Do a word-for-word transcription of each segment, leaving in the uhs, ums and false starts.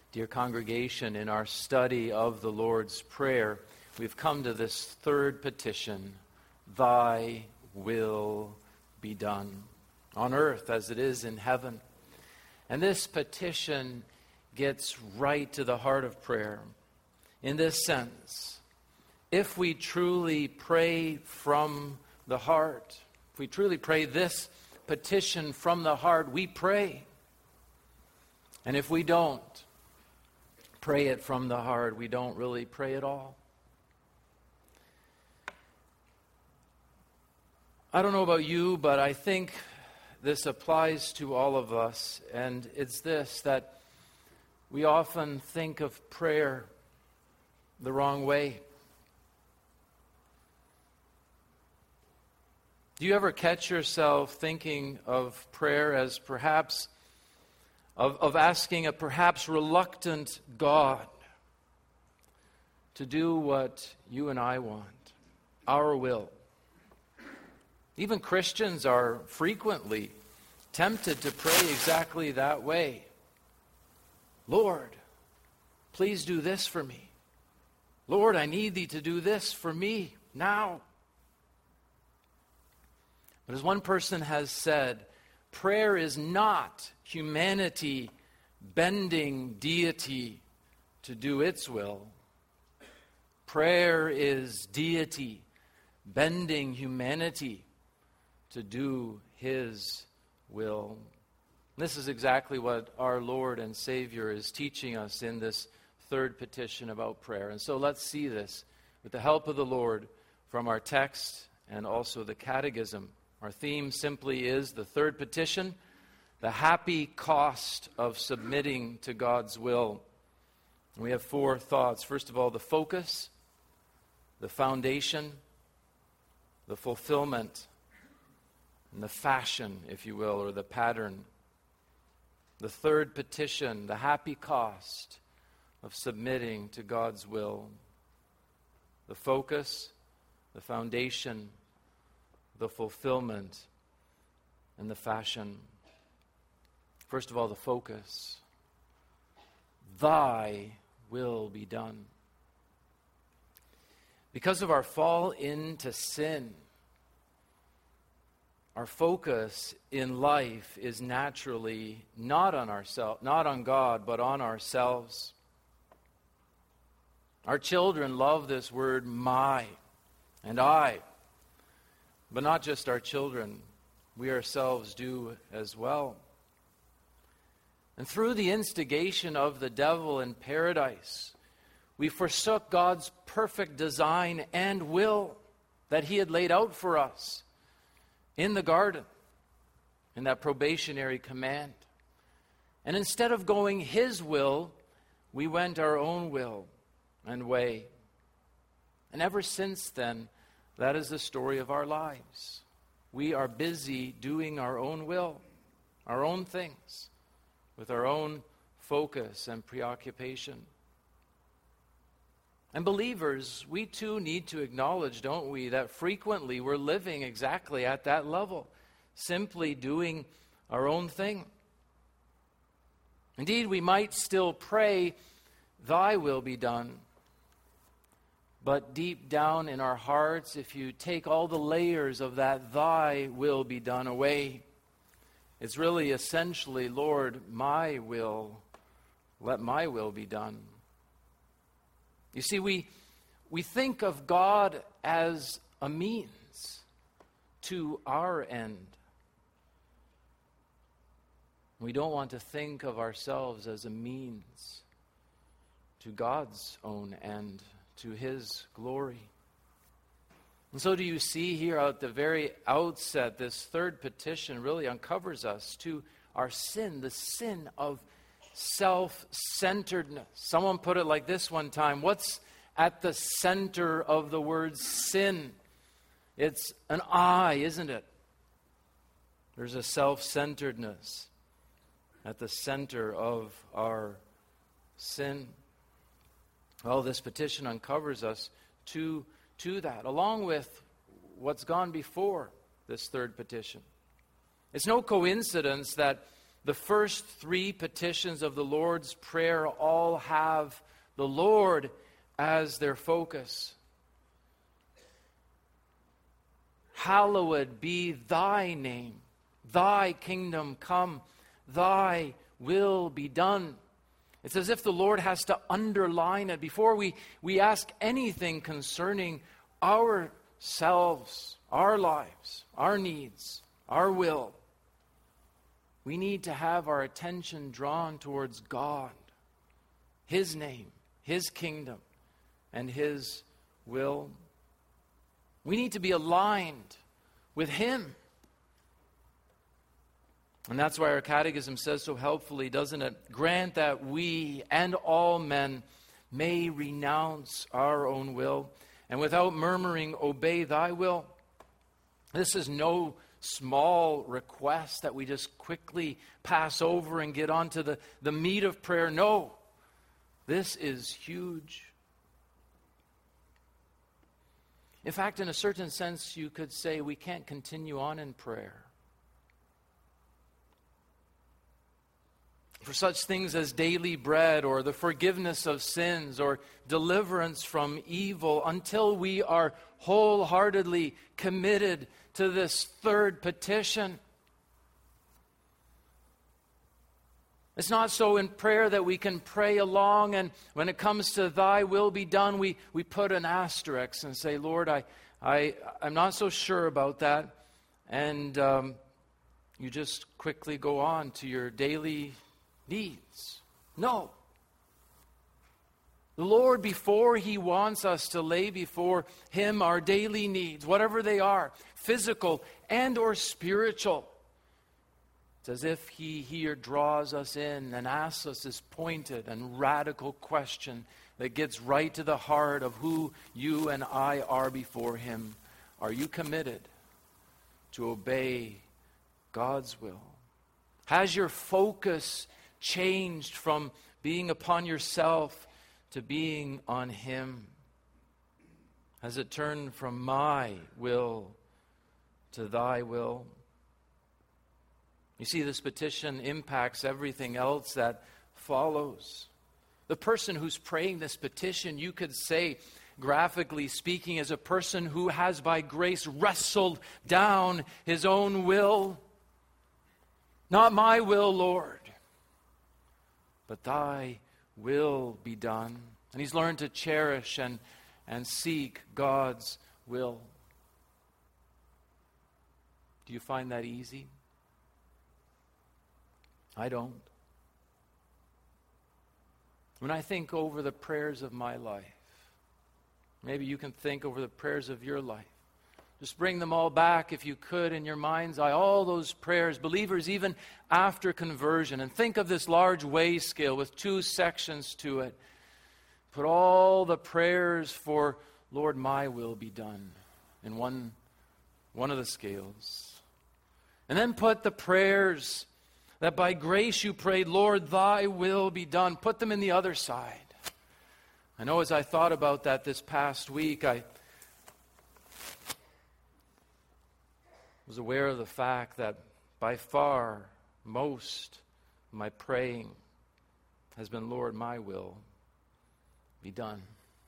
Dear congregation, in our study of the Lord's Prayer, we've come to this third petition, Thy will be done, on earth as it is in heaven. And this petition gets right to the heart of prayer. In this sense, if we truly pray from the heart, if we truly pray this petition from the heart, we pray. And if we don't pray it from the heart, we don't really pray at all. I don't know about you, but I think this applies to all of us, and it's this, that we often think of prayer the wrong way. Do you ever catch yourself thinking of prayer as perhaps Of, of asking a perhaps reluctant God to do what you and I want, our will? Even Christians are frequently tempted to pray exactly that way. Lord, please do this for me. Lord, I need thee to do this for me now. But as one person has said, prayer is not humanity bending deity to do its will. Prayer is deity bending humanity to do his will. This is exactly what our Lord and Savior is teaching us in this third petition about prayer. And so let's see this with the help of the Lord from our text and also the Catechism. Our theme simply is the third petition, the happy cost of submitting to God's will. And we have four thoughts. First of all, the focus, the foundation, the fulfillment, and the fashion, if you will, or the pattern. The third petition, the happy cost of submitting to God's will. The focus, the foundation, the fulfillment, and the fashion. First of all, the focus. Thy will be done. Because of our fall into sin, our focus in life is naturally not on ourselves, not on God, but on ourselves. Our children love this word my and I. But not just our children, we ourselves do as well. And through the instigation of the devil in paradise, we forsook God's perfect design and will that he had laid out for us in the garden, in that probationary command. And instead of going his will, we went our own will and way. And ever since then, that is the story of our lives. We are busy doing our own will, our own things, with our own focus and preoccupation. And believers, we too need to acknowledge, don't we, that frequently we're living exactly at that level, simply doing our own thing. Indeed, we might still pray, Thy will be done. But deep down in our hearts, if you take all the layers of that Thy will be done away, it's really essentially, Lord, my will, let my will be done. You see, we, we think of God as a means to our end. We don't want to think of ourselves as a means to God's own end, to his glory. And so do you see here at the very outset, this third petition really uncovers us to our sin, the sin of self-centeredness. Someone put it like this one time, what's at the center of the word sin? It's an I, isn't it? There's a self-centeredness at the center of our sin. Well, this petition uncovers us to, to that, along with what's gone before this third petition. It's no coincidence that the first three petitions of the Lord's Prayer all have the Lord as their focus. Hallowed be thy name. Thy kingdom come. Thy will be done. It's as if the Lord has to underline it before we, we ask anything concerning ourselves, our lives, our needs, our will. We need to have our attention drawn towards God, His name, His kingdom, and His will. We need to be aligned with Him. And that's why our catechism says so helpfully, doesn't it? Grant that we and all men may renounce our own will, and without murmuring obey thy will. This is no small request that we just quickly pass over and get on to the, the meat of prayer. No, this is huge. In fact, in a certain sense, you could say we can't continue on in prayer for such things as daily bread or the forgiveness of sins or deliverance from evil until we are wholeheartedly committed to this third petition. It's not so in prayer that we can pray along and when it comes to thy will be done, we, we put an asterisk and say, Lord, I, I, I'm not so sure about that. And um, you just quickly go on to your daily needs. No. The Lord, before He wants us to lay before Him our daily needs, whatever they are, physical and or spiritual, it's as if He here draws us in and asks us this pointed and radical question that gets right to the heart of who you and I are before Him. Are you committed to obey God's will? Has your focus changed from being upon yourself to being on Him? Has it turned from my will to thy will? You see, this petition impacts everything else that follows. The person who's praying this petition, you could say, graphically speaking, is a person who has by grace wrestled down his own will. Not my will, Lord, but thy will be done. And he's learned to cherish and, and seek God's will. Do you find that easy? I don't. When I think over the prayers of my life, maybe you can think over the prayers of your life. Just bring them all back, if you could, in your mind's eye. All those prayers, believers even after conversion. And think of this large weigh scale with two sections to it. Put all the prayers for, Lord, my will be done in one, one of the scales. And then put the prayers that by grace you prayed, Lord, thy will be done. Put them in the other side. I know as I thought about that this past week, I was aware of the fact that by far most of my praying has been, Lord, my will be done.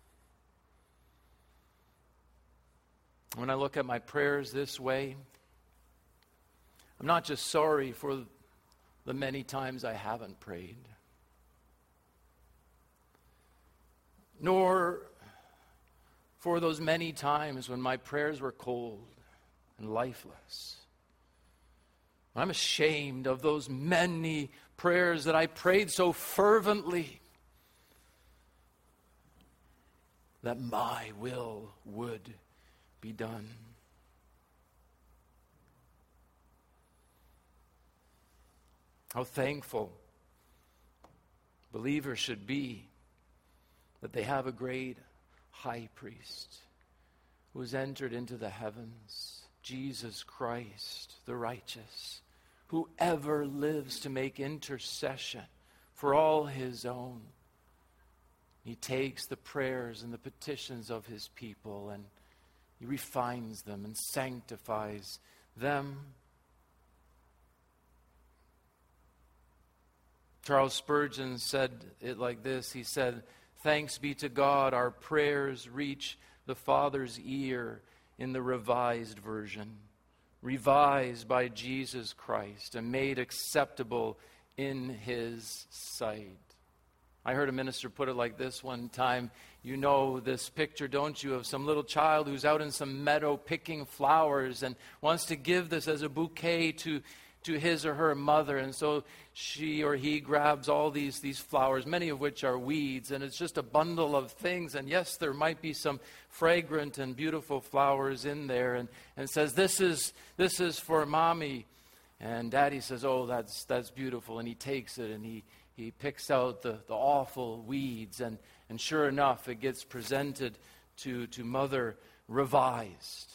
When I look at my prayers this way, I'm not just sorry for the many times I haven't prayed, nor for those many times when my prayers were cold and lifeless. I'm ashamed of those many prayers that I prayed so fervently that my will would be done. How thankful believers should be that they have a great high priest who has entered into the heavens, Jesus Christ, the righteous, who ever lives to make intercession for all his own. He takes the prayers and the petitions of his people and he refines them and sanctifies them. Charles Spurgeon said it like this. He said, "Thanks be to God, our prayers reach the Father's ear in the Revised Version, revised by Jesus Christ and made acceptable in His sight." I heard a minister put it like this one time. You know this picture, don't you, of some little child who's out in some meadow picking flowers and wants to give this as a bouquet to, to his or her mother. And so she or he grabs all these, these flowers, many of which are weeds, and it's just a bundle of things. And yes, there might be some fragrant and beautiful flowers in there, and, and says, this is, this is for Mommy. And Daddy says, oh, that's, that's beautiful. And he takes it and he He picks out the, the awful weeds, and, and sure enough, it gets presented to, to Mother revised.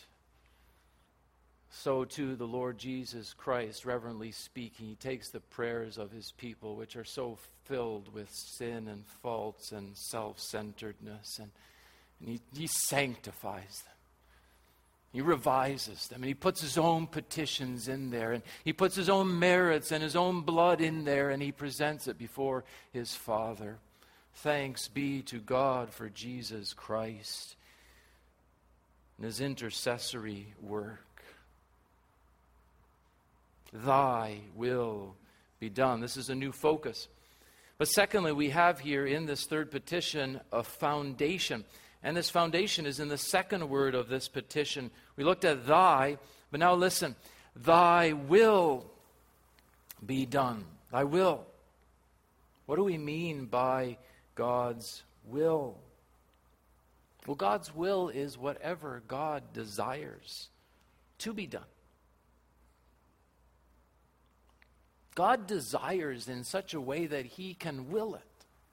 So to the Lord Jesus Christ, reverently speaking, He takes the prayers of His people, which are so filled with sin and faults and self-centeredness, and, and he, he sanctifies them. He revises them, and He puts His own petitions in there, and He puts His own merits and His own blood in there, and He presents it before His Father. Thanks be to God for Jesus Christ and His intercessory work. Thy will be done. This is a new focus. But secondly, we have here in this third petition a foundation. And this foundation is in the second word of this petition. We looked at thy, but now listen. Thy will be done. Thy will. What do we mean by God's will? Well, God's will is whatever God desires to be done. God desires in such a way that He can will it.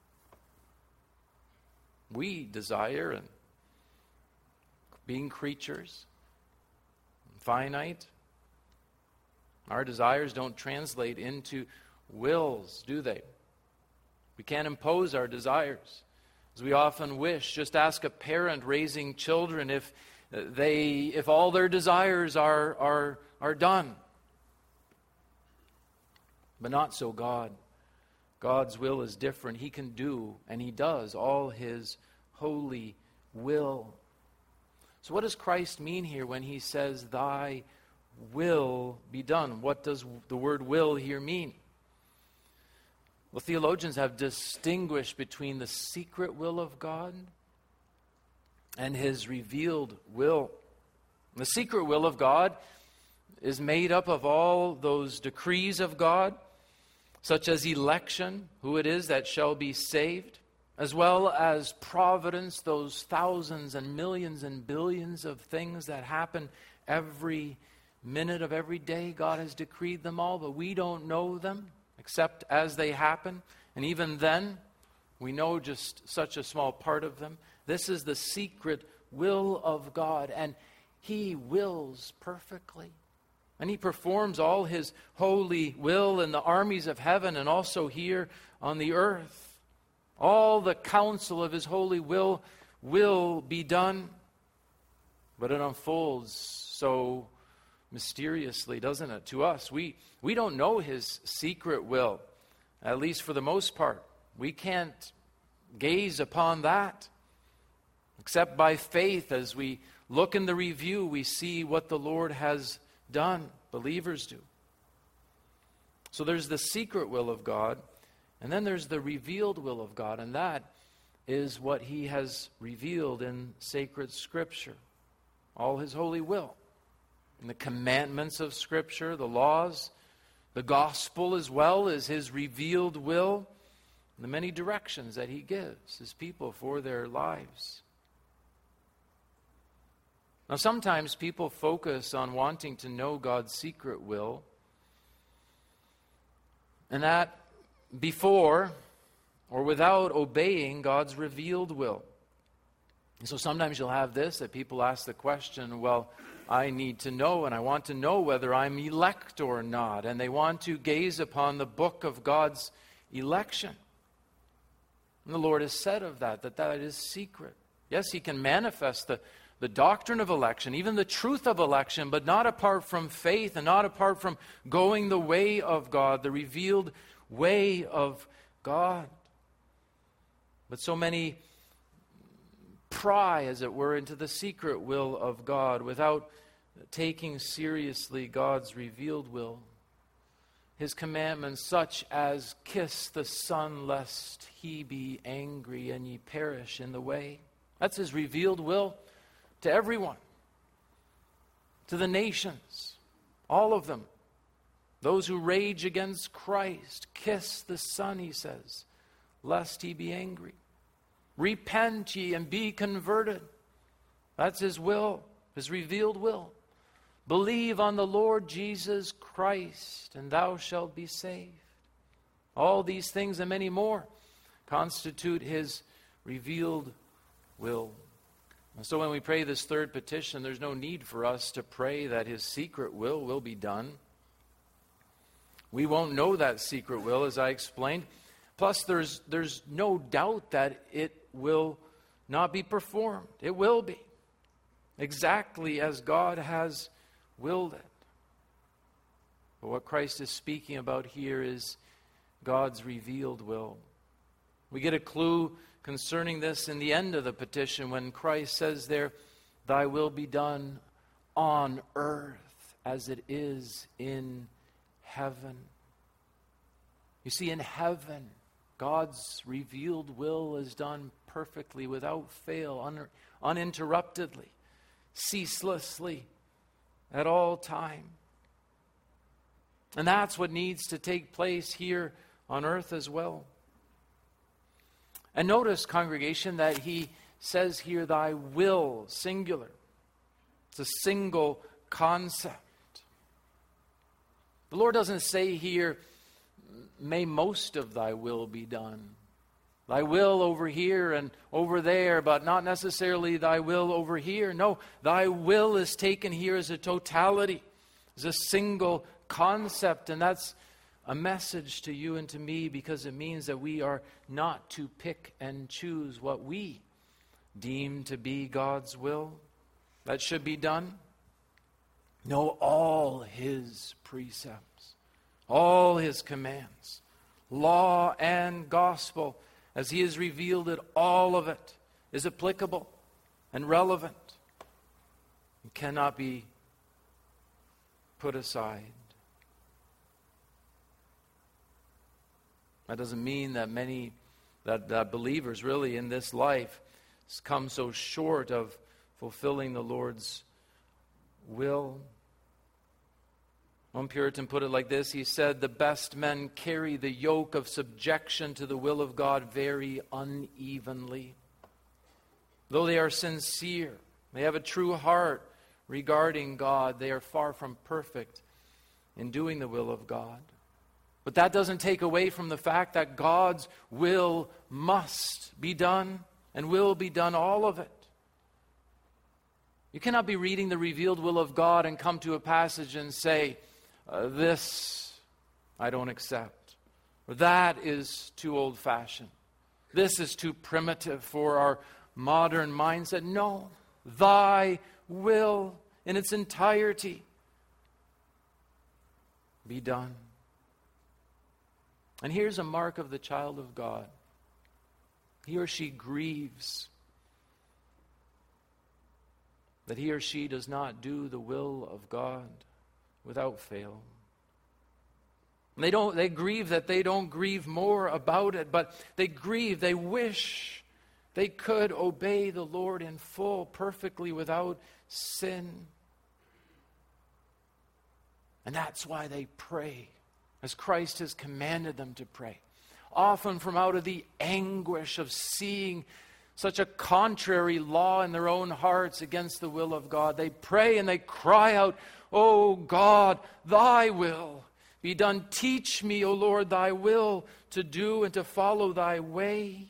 We desire, and being creatures, finite, our desires don't translate into wills, do they? We can't impose our desires, as we often wish. Just ask a parent raising children if they, if all their desires are, are, are done. But not so God. God's will is different. He can do, and He does, all His holy will. So what does Christ mean here when He says, Thy will be done? What does the word will here mean? Well, theologians have distinguished between the secret will of God and His revealed will. The secret will of God is made up of all those decrees of God, such as election, who it is that shall be saved, as well as providence, those thousands and millions and billions of things that happen every minute of every day. God has decreed them all, but we don't know them except as they happen. And even then, we know just such a small part of them. This is the secret will of God, and He wills perfectly. And He performs all His holy will in the armies of heaven and also here on the earth. All the counsel of His holy will will be done. But it unfolds so mysteriously, doesn't it, to us? We, we don't know His secret will, at least for the most part. We can't gaze upon that. Except by faith, as we look in the review, we see what the Lord has done. Believers do. So there's the secret will of God, and then there's the revealed will of God, and that is what He has revealed in sacred Scripture. All His holy will. And the commandments of Scripture, the laws, the gospel as well as His revealed will, and the many directions that He gives His people for their lives. Now, sometimes people focus on wanting to know God's secret will, and that before or without obeying God's revealed will. And so sometimes you'll have this, that people ask the question, well, I need to know, and I want to know whether I'm elect or not, and they want to gaze upon the book of God's election. And the Lord has said of that, that that is secret. Yes, He can manifest the The doctrine of election, even the truth of election, but not apart from faith and not apart from going the way of God, the revealed way of God. But so many pry, as it were, into the secret will of God without taking seriously God's revealed will. His commandments, such as kiss the Son, lest he be angry and ye perish in the way. That's his revealed will to everyone, to the nations, all of them. Those who rage against Christ, kiss the Son, he says, lest he be angry. Repent ye and be converted. That's his will, his revealed will. Believe on the Lord Jesus Christ, and thou shalt be saved. All these things and many more constitute his revealed will. And so when we pray this third petition, there's no need for us to pray that his secret will will be done. We won't know that secret will, as I explained. Plus, there's, there's no doubt that it will not be performed. It will be exactly as God has willed it. But what Christ is speaking about here is God's revealed will. We get a clue concerning this in the end of the petition when Christ says there, thy will be done on earth as it is in heaven. You see, in heaven, God's revealed will is done perfectly, without fail, un- uninterruptedly, ceaselessly, at all time. And that's what needs to take place here on earth as well. And notice, congregation, that he says here, thy will, singular. It's a single concept. The Lord doesn't say here, may most of thy will be done. Thy will over here and over there, but not necessarily thy will over here. No, thy will is taken here as a totality, as a single concept. And that's a message to you and to me, because it means that we are not to pick and choose what we deem to be God's will that should be done. No, all his precepts, all his commands, law and gospel, as he has revealed it, all of it is applicable and relevant and cannot be put aside. That doesn't mean that many, that, that believers really in this life come so short of fulfilling the Lord's will. One Puritan put it like this. He said, the best men carry the yoke of subjection to the will of God very unevenly. Though they are sincere, they have a true heart regarding God, they are far from perfect in doing the will of God. But that doesn't take away from the fact that God's will must be done and will be done, all of it. You cannot be reading the revealed will of God and come to a passage and say, Uh, this I don't accept. Or that is too old-fashioned. This is too primitive for our modern mindset. No, thy will in its entirety be done. And here's a mark of the child of God. He or she grieves that he or she does not do the will of God without fail. They don't they grieve that they don't grieve more about it, but they grieve, they wish they could obey the Lord in full, perfectly, without sin. And that's why they pray, as Christ has commanded them to pray. Often from out of the anguish of seeing such a contrary law in their own hearts against the will of God, they pray and they cry out, O God, thy will be done. Teach me, O Lord, thy will to do and to follow thy way.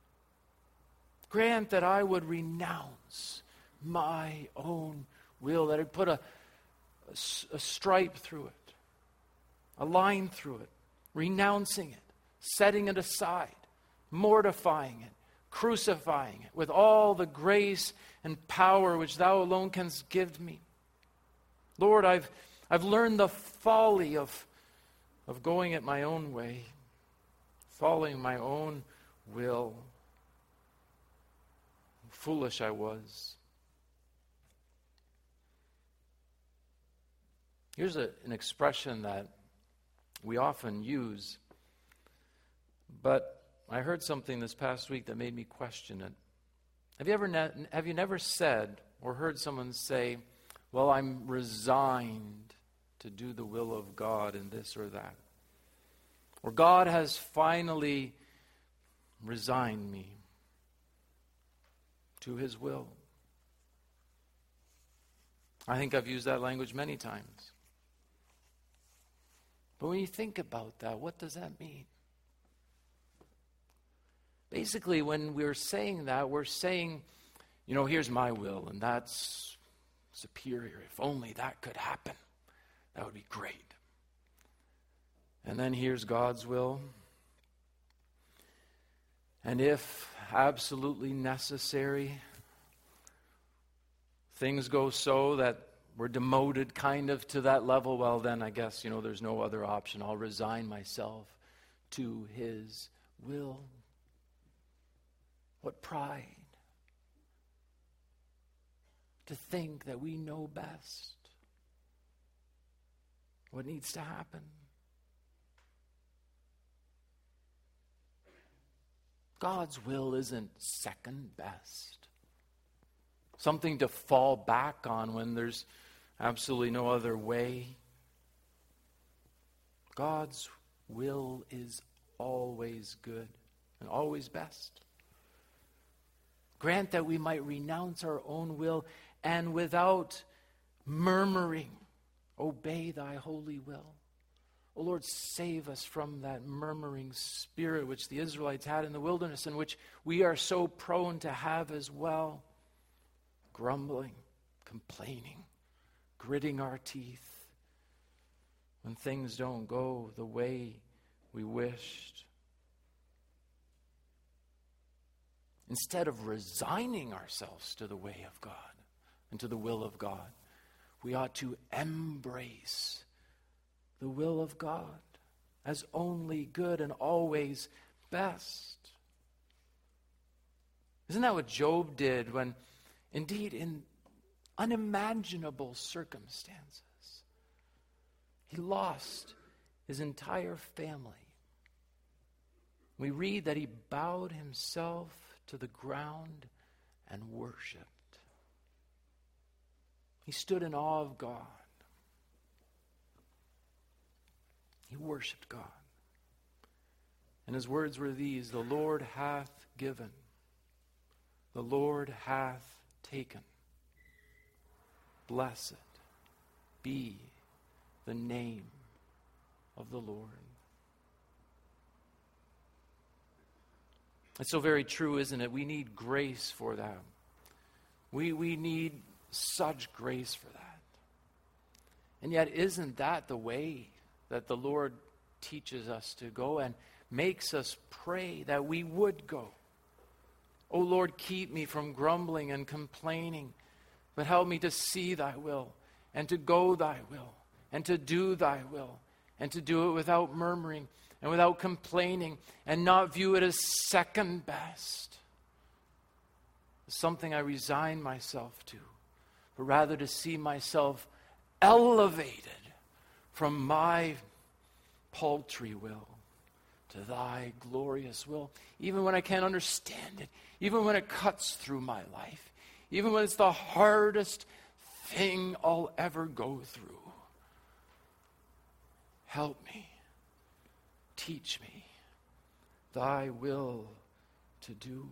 Grant that I would renounce my own will, that I'd put a, a, a stripe through it, a line through it, renouncing it, setting it aside, mortifying it, crucifying it with all the grace and power which thou alone canst give me. Lord, I've, I've learned the folly of, of going it my own way. following my own will. Foolish I was. Here's a, an expression that we often use, but I heard something this past week that made me question it. Have you ever ne- have you never said or heard someone say, well, I'm resigned to do the will of God in this or that? Or God has finally resigned me to his will. I think I've used that language many times. But when you think about that, what does that mean? Basically, when we're saying that, we're saying, you know, here's my will, and that's superior. If only that could happen, that would be great. And then here's God's will. And if absolutely necessary, things go so that we're demoted kind of to that level, well, then I guess, you know, there's no other option. I'll resign myself to his will. What pride to think that we know best what needs to happen. God's will isn't second best. Something to fall back on when there's absolutely no other way. God's will is always good and always best. Grant that we might renounce our own will and without murmuring, obey thy holy will. O Lord, save us from that murmuring spirit which the Israelites had in the wilderness and which we are so prone to have as well. Grumbling, complaining, gritting our teeth when things don't go the way we wished. Instead of resigning ourselves to the way of God and to the will of God, we ought to embrace the will of God as only good and always best. Isn't that what Job did when, indeed, in unimaginable circumstances, he lost his entire family? We read that he bowed himself to the ground and worshiped. He stood in awe of God. He worshiped God. And his words were these: the Lord hath given, the Lord hath taken. Blessed be the name of the Lord. It's so very true, isn't it? We need grace for that. We, we need such grace for that. And yet, isn't that the way that the Lord teaches us to go and makes us pray that we would go? Oh Lord, keep me from grumbling and complaining, but help me to see thy will and to go thy will and to do thy will and to do it without murmuring and without complaining and not view it as second best, something I resign myself to, but rather to see myself elevated from my paltry will to thy glorious will, even when I can't understand it, even when it cuts through my life, even when it's the hardest thing I'll ever go through. Help me, teach me thy will to do.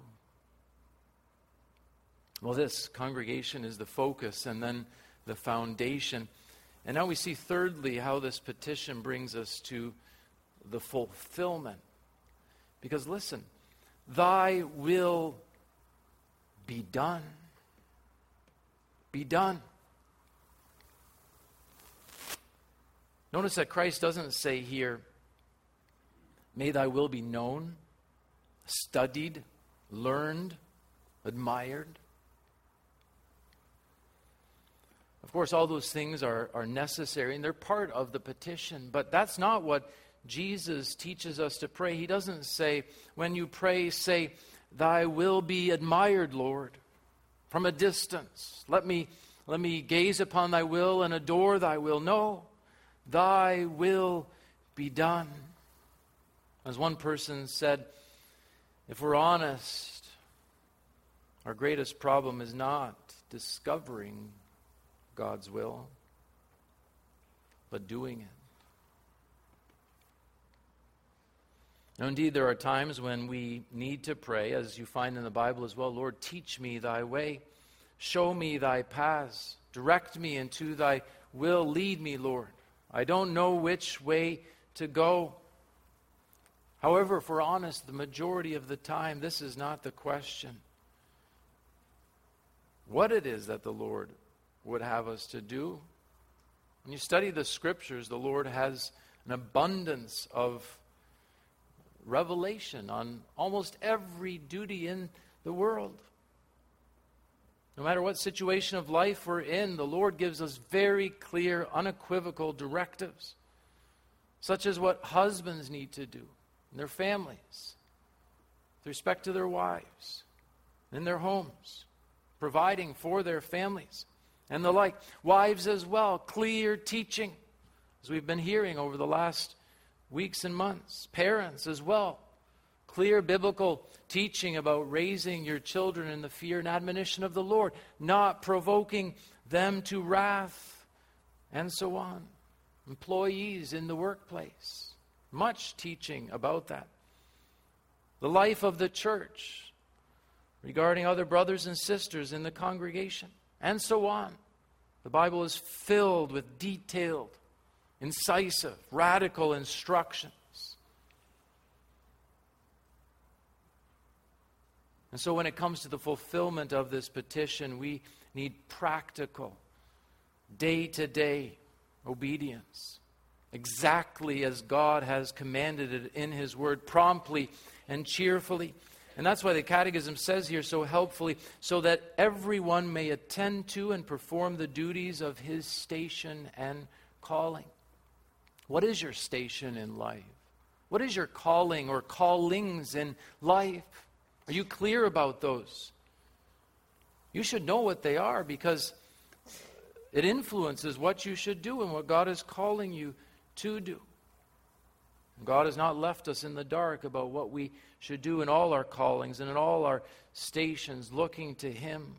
Well, this congregation is the focus and then the foundation. And now we see thirdly how this petition brings us to the fulfillment. Because listen, thy will be done. Be done. Notice that Christ doesn't say here, may thy will be known, studied, learned, admired. Of course, all those things are, are necessary, and they're part of the petition, but that's not what Jesus teaches us to pray. He doesn't say, when you pray, say, "Thy will be admired, Lord," from a distance. Let me, let me gaze upon thy will and adore thy will. No, thy will be done. As one person said, if we're honest, our greatest problem is not discovering God's will, but doing it. Now, indeed, there are times when we need to pray, as you find in the Bible as well. Lord, teach me thy way. Show me thy paths. Direct me into thy will. Lead me, Lord. I don't know which way to go. However, if we're honest, the majority of the time, this is not the question. What it is that the Lord would have us to do. When you study the Scriptures, the Lord has an abundance of revelation on almost every duty in the world. No matter what situation of life we're in, the Lord gives us very clear, unequivocal directives, such as what husbands need to do in their families, with respect to their wives, in their homes, providing for their families, and the like. Wives as well, clear teaching, as we've been hearing over the last weeks and months. Parents as well, clear biblical teaching about raising your children in the fear and admonition of the Lord, not provoking them to wrath, and so on. Employees in the workplace, much teaching about that. The life of the church regarding other brothers and sisters in the congregation, and so on. The Bible is filled with detailed, incisive, radical instructions. And so when it comes to the fulfillment of this petition, we need practical, day-to-day obedience, exactly as God has commanded it in His Word, promptly and cheerfully. And that's why the Catechism says here so helpfully, so that everyone may attend to and perform the duties of his station and calling. What is your station in life? What is your calling or callings in life? Are you clear about those? You should know what they are, because it influences what you should do and what God is calling you to do. God has not left us in the dark about what we should do in all our callings and in all our stations, looking to Him.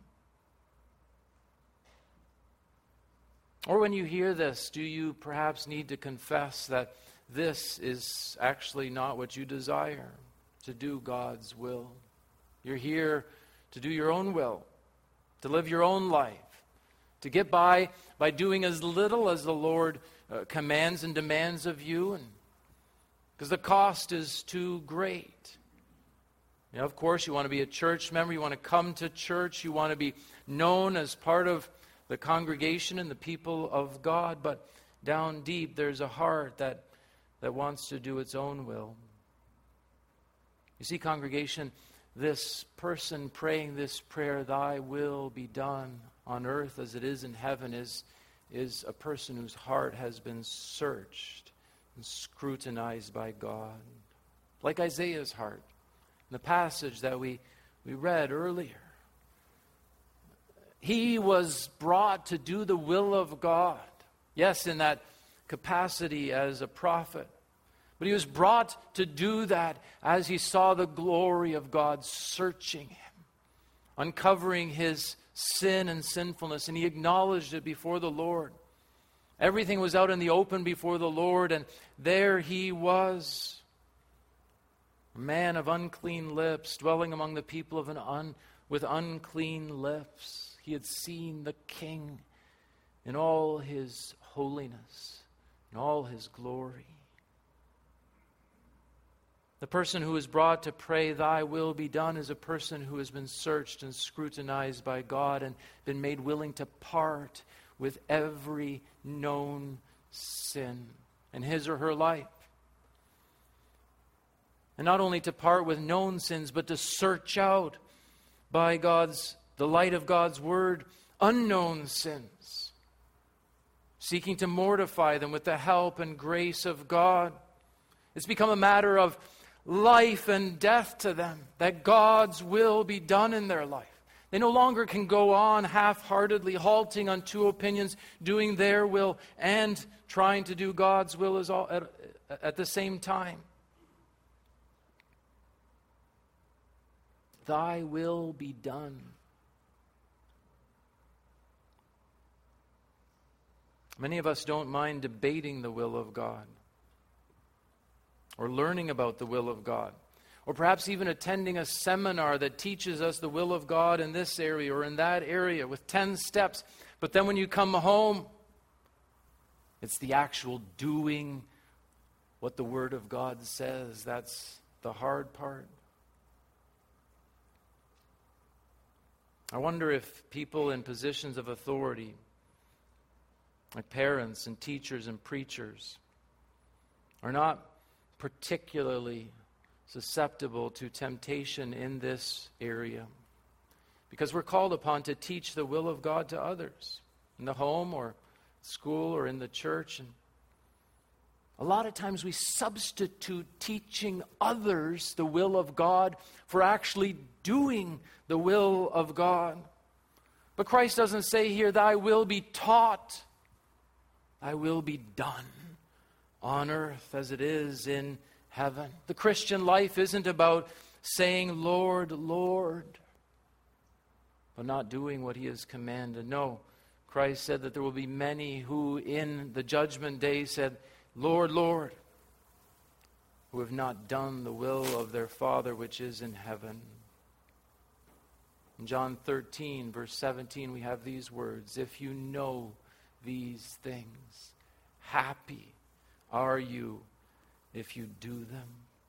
Or when you hear this, do you perhaps need to confess that this is actually not what you desire, to do God's will? You're here to do your own will, to live your own life, to get by by doing as little as the Lord uh, commands and demands of you, and because the cost is too great. You know, of course, you want to be a church member, you want to come to church, you want to be known as part of the congregation and the people of God, but down deep there's a heart that, that wants to do its own will. You see, congregation, this person praying this prayer, "Thy will be done on earth as it is in heaven," is, is a person whose heart has been searched and scrutinized by God. Like Isaiah's heart, in the passage that we, we read earlier. He was brought to do the will of God. Yes, in that capacity as a prophet. But he was brought to do that as he saw the glory of God searching him, uncovering his sin and sinfulness, and he acknowledged it before the Lord. Everything was out in the open before the Lord, and there he was, a man of unclean lips, dwelling among the people of an un, with unclean lips. He had seen the King in all his holiness, in all his glory. The person who is brought to pray, "Thy will be done," is a person who has been searched and scrutinized by God and been made willing to part with every known sin in his or her life. And not only to part with known sins, but to search out by God's, the light of God's word, unknown sins, seeking to mortify them with the help and grace of God. It's become a matter of life and death to them, that God's will be done in their life. They no longer can go on half-heartedly, halting on two opinions, doing their will and trying to do God's will as all, at, at the same time. Thy will be done. Many of us don't mind debating the will of God, or learning about the will of God, or perhaps even attending a seminar that teaches us the will of God in this area or in that area with ten steps. But then when you come home, it's the actual doing what the Word of God says. That's the hard part. I wonder if people in positions of authority, like parents and teachers and preachers, are not particularly susceptible to temptation in this area. Because we're called upon to teach the will of God to others, in the home or school or in the church. And a lot of times we substitute teaching others the will of God for actually doing the will of God. But Christ doesn't say here, thy will be taught, thy will be done on earth as it is in heaven. The Christian life isn't about saying, Lord, Lord, but not doing what he has commanded. No, Christ said that there will be many who in the judgment day said, Lord, Lord, who have not done the will of their Father which is in heaven. In John thirteen, verse seventeen, we have these words, if you know these things, happy are you if you do them.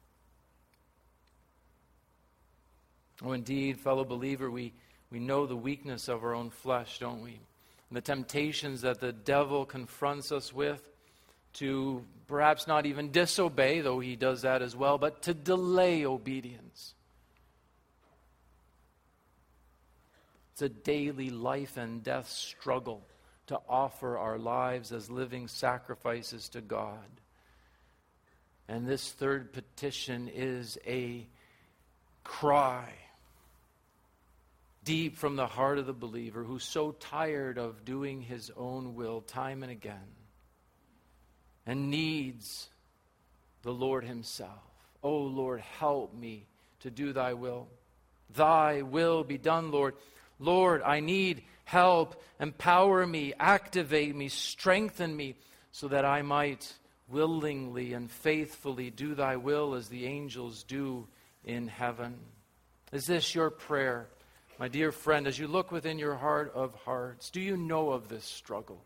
Oh, indeed, fellow believer, we, we know the weakness of our own flesh, don't we? And the temptations that the devil confronts us with to perhaps not even disobey, though he does that as well, but to delay obedience. It's a daily life and death struggle to offer our lives as living sacrifices to God. And this third petition is a cry deep from the heart of the believer who's so tired of doing his own will time and again and needs the Lord himself. Oh Lord, help me to do thy will. Thy will be done, Lord. Lord, I need help. Empower me, activate me, strengthen me so that I might willingly and faithfully do thy will as the angels do in heaven. Is this your prayer, my dear friend, as you look within your heart of hearts? Do you know of this struggle?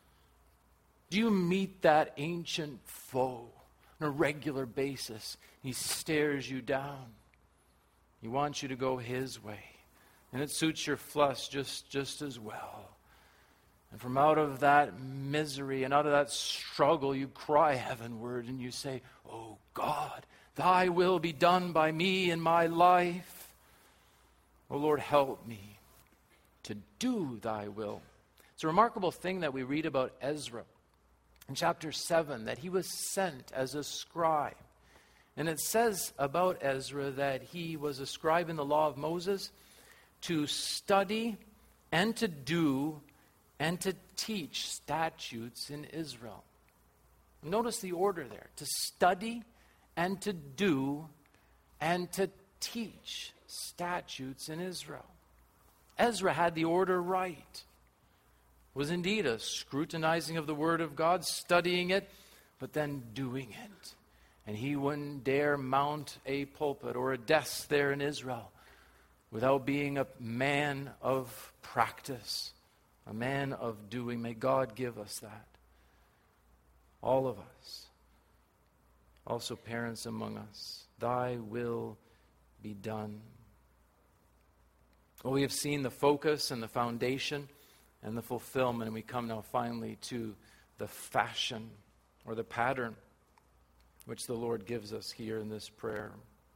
Do you meet that ancient foe on a regular basis? He stares you down. He wants you to go his way. And it suits your flesh just, just as well. And from out of that misery and out of that struggle, you cry heavenward and you say, oh God, thy will be done by me in my life. Oh Lord, help me to do thy will. It's a remarkable thing that we read about Ezra in chapter seven, that he was sent as a scribe. And it says about Ezra that he was a scribe in the law of Moses to study and to do and to teach statutes in Israel. Notice the order there. To study and to do and to teach statutes in Israel. Ezra had the order right. It was indeed a scrutinizing of the Word of God, studying it, but then doing it. And he wouldn't dare mount a pulpit or a desk there in Israel without being a man of practice, a man of doing. May God give us that. All of us. Also parents among us. Thy will be done. Well, we have seen the focus and the foundation and the fulfillment, and we come now finally to the fashion or the pattern which the Lord gives us here in this prayer.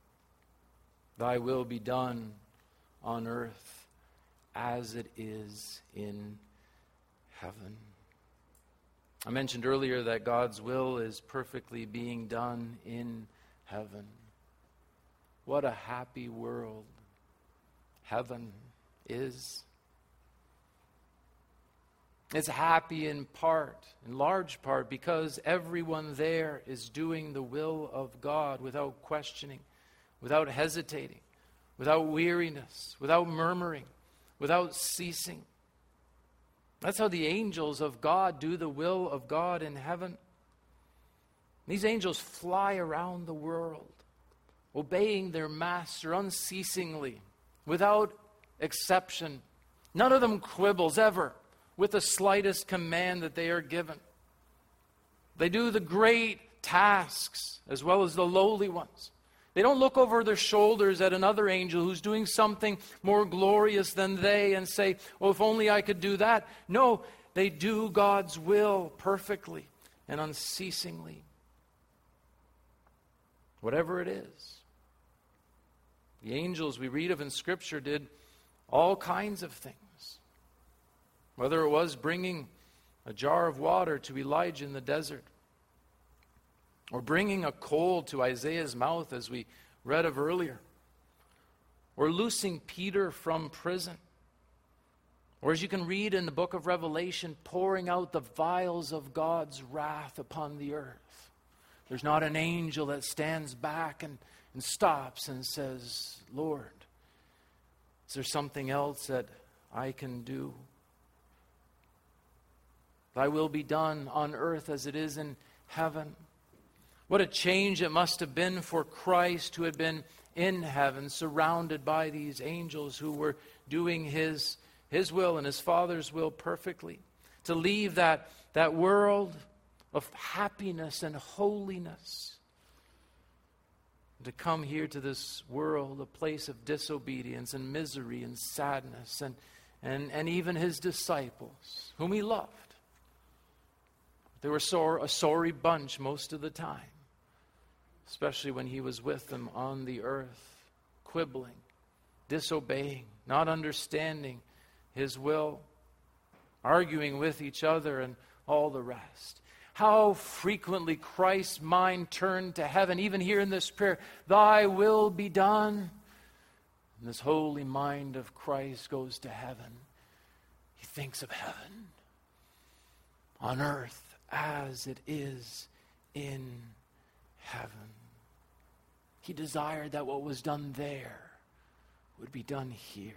Thy will be done on earth as it is in heaven. I mentioned earlier that God's will is perfectly being done in heaven. What a happy world heaven is. It's happy in part, in large part, because everyone there is doing the will of God without questioning, without hesitating, without weariness, without murmuring, without ceasing. That's how the angels of God do the will of God in heaven. These angels fly around the world, obeying their master unceasingly, without exception. None of them quibbles ever with the slightest command that they are given. They do the great tasks as well as the lowly ones. They don't look over their shoulders at another angel who's doing something more glorious than they and say, "Oh, if only I could do that." No, they do God's will perfectly and unceasingly. Whatever it is. The angels we read of in Scripture did all kinds of things. Whether it was bringing a jar of water to Elijah in the desert, or bringing a coal to Isaiah's mouth, as we read of earlier, or loosing Peter from prison, or as you can read in the book of Revelation, pouring out the vials of God's wrath upon the earth. There's not an angel that stands back and, and stops and says, "Lord, is there something else that I can do? Thy will be done on earth as it is in heaven." What a change it must have been for Christ, who had been in heaven, surrounded by these angels who were doing his, his will and his Father's will perfectly. To leave that, that world of happiness and holiness, to come here to this world, a place of disobedience and misery and sadness, and, and, and even his disciples, whom he loved. They were sore, a sorry bunch most of the time, especially when he was with them on the earth, quibbling, disobeying, not understanding his will, arguing with each other, and all the rest. How frequently Christ's mind turned to heaven, even here in this prayer, "Thy will be done." And this holy mind of Christ goes to heaven. He thinks of heaven on earth as it is in heaven. He desired that what was done there would be done here.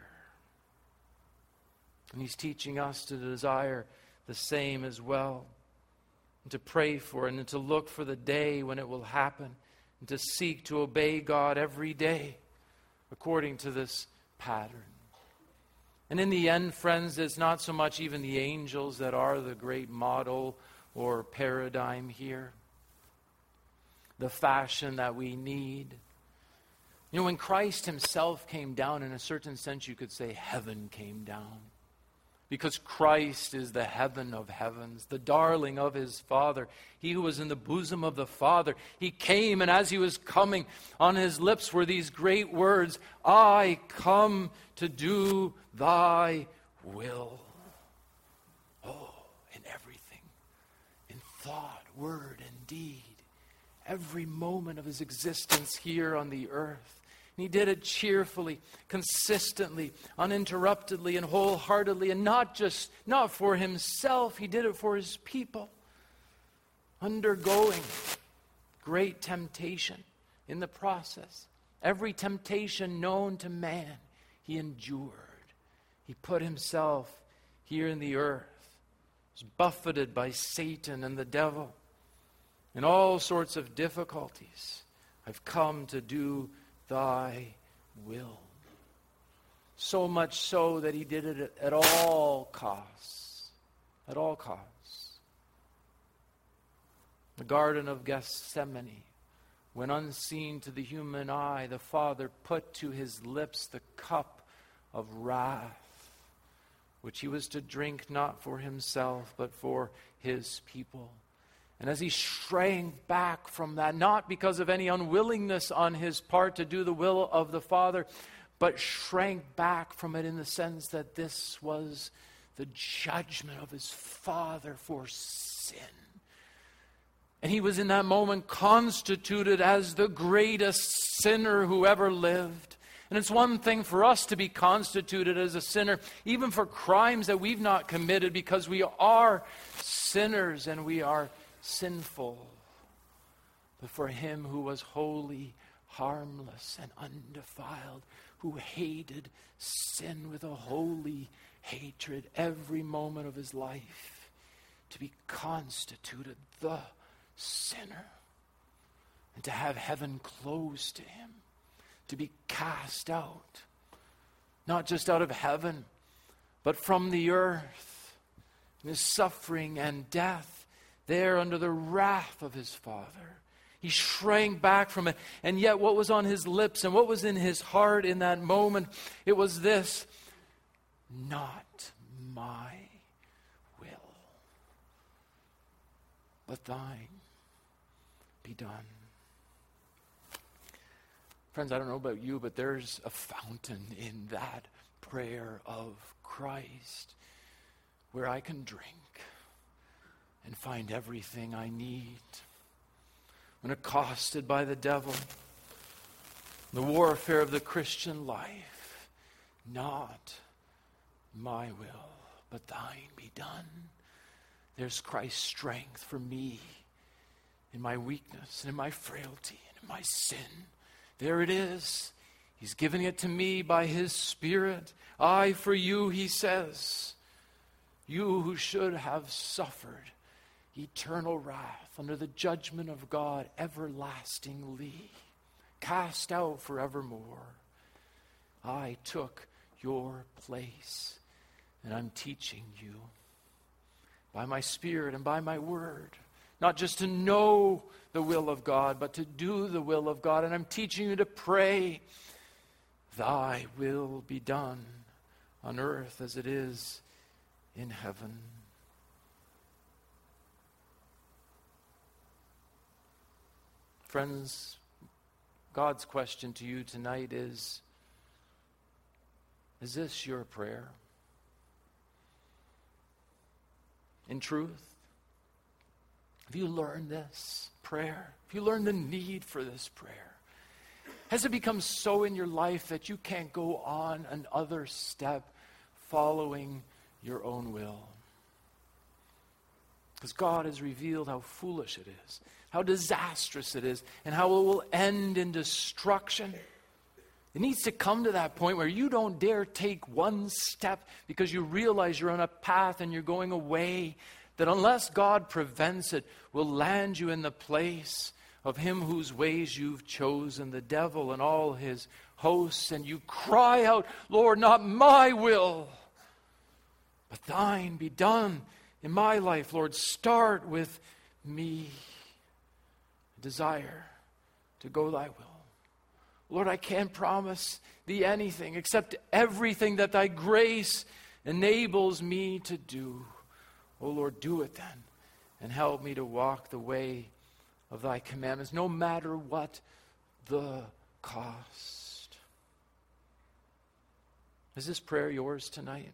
And he's teaching us to desire the same as well, and to pray for it, and to look for the day when it will happen, and to seek to obey God every day according to this pattern. And in the end, friends, it's not so much even the angels that are the great model or paradigm here, the fashion that we need. You know, when Christ himself came down, in a certain sense you could say heaven came down. Because Christ is the heaven of heavens, the darling of his Father. He who was in the bosom of the Father. He came, and as he was coming, on his lips were these great words, "I come to do thy will." Oh, in everything, in thought, word, and deed, every moment of his existence here on the earth. And he did it cheerfully, consistently, uninterruptedly, and wholeheartedly, and not just, not for himself, he did it for his people, undergoing great temptation in the process. Every temptation known to man, he endured. He put himself here in the earth, was buffeted by Satan and the devil, in all sorts of difficulties. I've come to do thy will. So much so that he did it at all costs. At all costs. The Garden of Gethsemane, when unseen to the human eye, the Father put to his lips the cup of wrath, which he was to drink not for himself, but for his people. And as he shrank back from that, not because of any unwillingness on his part to do the will of the Father, but shrank back from it in the sense that this was the judgment of his Father for sin. And he was in that moment constituted as the greatest sinner who ever lived. And it's one thing for us to be constituted as a sinner, even for crimes that we've not committed, because we are sinners and we are sinful. But for him who was holy, harmless, and undefiled, who hated sin with a holy hatred every moment of his life, to be constituted the sinner, and to have heaven closed to him, to be cast out, not just out of heaven, but from the earth, in his suffering and death, there under the wrath of his Father. He shrank back from it, and yet what was on his lips and what was in his heart in that moment, it was this: not my will, but thine be done. Friends, I don't know about you, but there's a fountain in that prayer of Christ where I can drink and find everything I need. When accosted by the devil, the warfare of the Christian life, not my will, but thine be done. There's Christ's strength for me in my weakness and in my frailty and in my sin. There it is. He's giving it to me by his Spirit. I for you, he says. You who should have suffered eternal wrath under the judgment of God everlastingly, cast out forevermore. I took your place, and I'm teaching you by my Spirit and by my word, not just to know the will of God, but to do the will of God. And I'm teaching you to pray, thy will be done on earth as it is in heaven. Friends, God's question to you tonight is, is this your prayer? In truth, have you learned this prayer? Have you learned the need for this prayer? Has it become so in your life that you can't go on another step following your own will? Because God has revealed how foolish it is, how disastrous it is, and how it will end in destruction. It needs to come to that point where you don't dare take one step because you realize you're on a path and you're going away that, unless God prevents it, will land you in the place of him whose ways you've chosen, the devil and all his hosts, and you cry out, Lord, not my will, but thine be done in my life. Lord, start with me. A desire to go thy will. Lord, I can't promise thee anything except everything that thy grace enables me to do. Oh Lord, do it then, and help me to walk the way of thy commandments, no matter what the cost. Is this prayer yours tonight?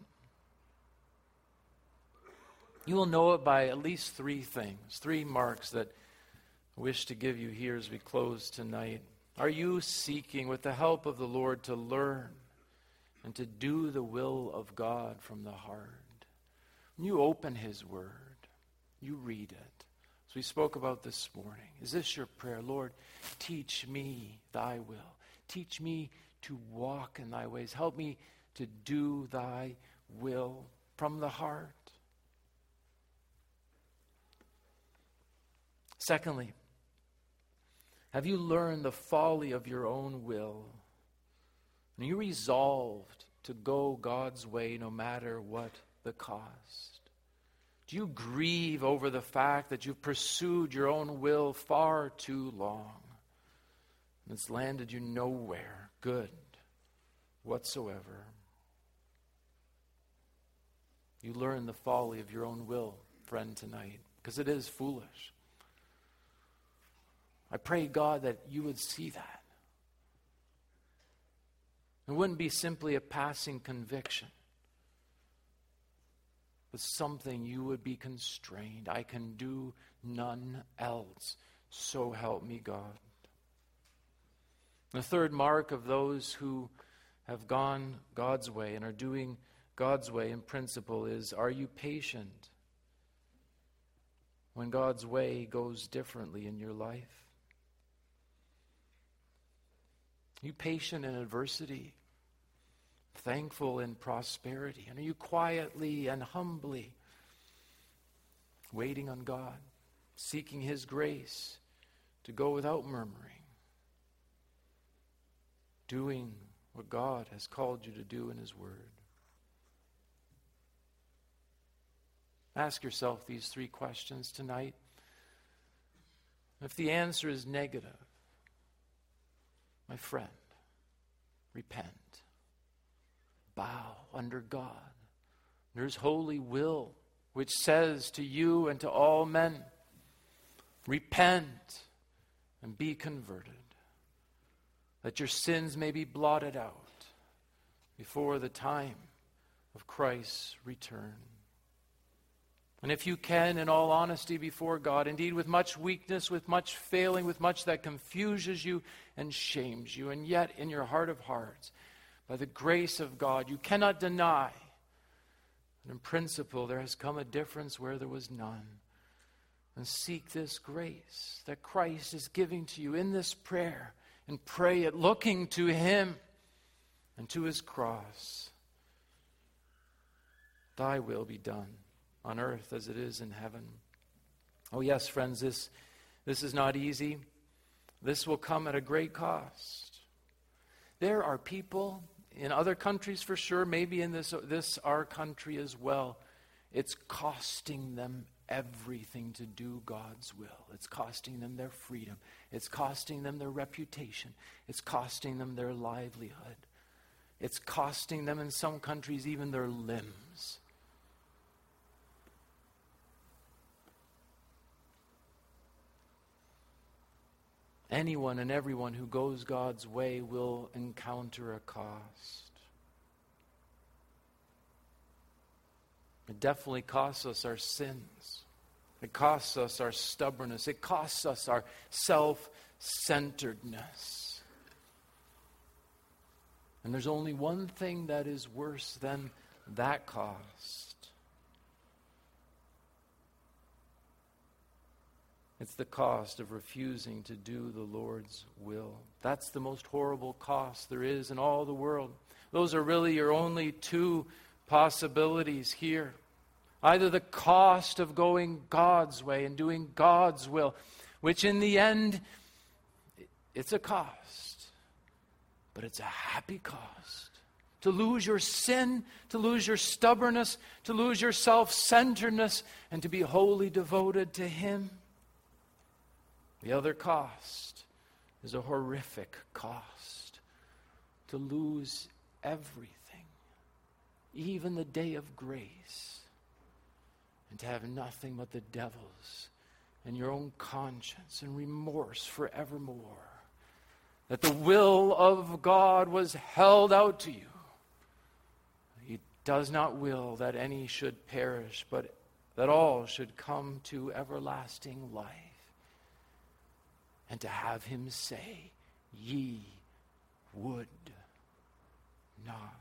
You will know it by at least three things, three marks that I wish to give you here as we close tonight. Are you seeking, with the help of the Lord, to learn and to do the will of God from the heart? When you open his word, you read it. As we spoke about this morning, is this your prayer? Lord, teach me thy will. Teach me to walk in thy ways. Help me to do thy will from the heart. Secondly, have you learned the folly of your own will? Are you resolved to go God's way no matter what the cost? Do you grieve over the fact that you've pursued your own will far too long? And it's landed you nowhere good whatsoever. You learn the folly of your own will, friend, tonight, because it is foolish. I pray, God, that you would see that. It wouldn't be simply a passing conviction, with something you would be constrained. I can do none else. So help me, God. The third mark of those who have gone God's way and are doing God's way in principle is, are you patient when God's way goes differently in your life? Are you patient in adversity, thankful in prosperity? And are you quietly and humbly waiting on God, seeking His grace to go without murmuring, doing what God has called you to do in His Word? Ask yourself these three questions tonight. If the answer is negative, my friend, repent. Bow under God. There's holy will, which says to you and to all men, repent and be converted, that your sins may be blotted out before the time of Christ's return. And if you can, in all honesty before God, indeed with much weakness, with much failing, with much that confuses you and shames you, and yet in your heart of hearts, by the grace of God, you cannot deny that in principle there has come a difference where there was none. And seek this grace that Christ is giving to you in this prayer, and pray it looking to Him and to His cross. Thy will be done on earth as it is in heaven. Oh yes, friends, this, this is not easy. This will come at a great cost. There are people in other countries for sure, maybe in this, this our country as well. It's costing them everything to do God's will. It's costing them their freedom. It's costing them their reputation. It's costing them their livelihood. It's costing them in some countries even their limbs. Anyone and everyone who goes God's way will encounter a cost. It definitely costs us our sins. It costs us our stubbornness. It costs us our self-centeredness. And there's only one thing that is worse than that cost. It's the cost of refusing to do the Lord's will. That's the most horrible cost there is in all the world. Those are really your only two possibilities here. Either the cost of going God's way and doing God's will, which in the end, it's a cost, but it's a happy cost. To lose your sin, to lose your stubbornness, to lose your self-centeredness, and to be wholly devoted to Him. The other cost is a horrific cost. To lose everything, even the day of grace, and to have nothing but the devil's and your own conscience and remorse forevermore. That the will of God was held out to you. He does not will that any should perish, but that all should come to everlasting life. And to have Him say, ye would not.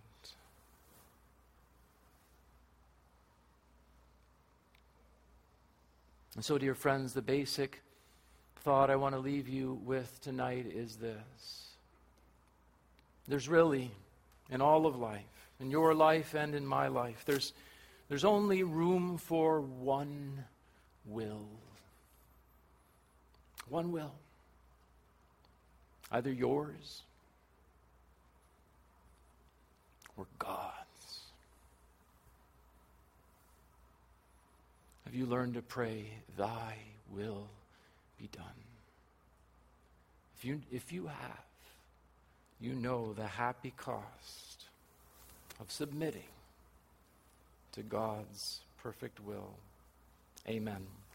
And so, dear friends, the basic thought I want to leave you with tonight is this. There's really, in all of life, in your life and in my life, there's, there's only room for one will. One will. Either yours or God's. Have you learned to pray, thy will be done? If you, if you have, you know the happy cost of submitting to God's perfect will. Amen.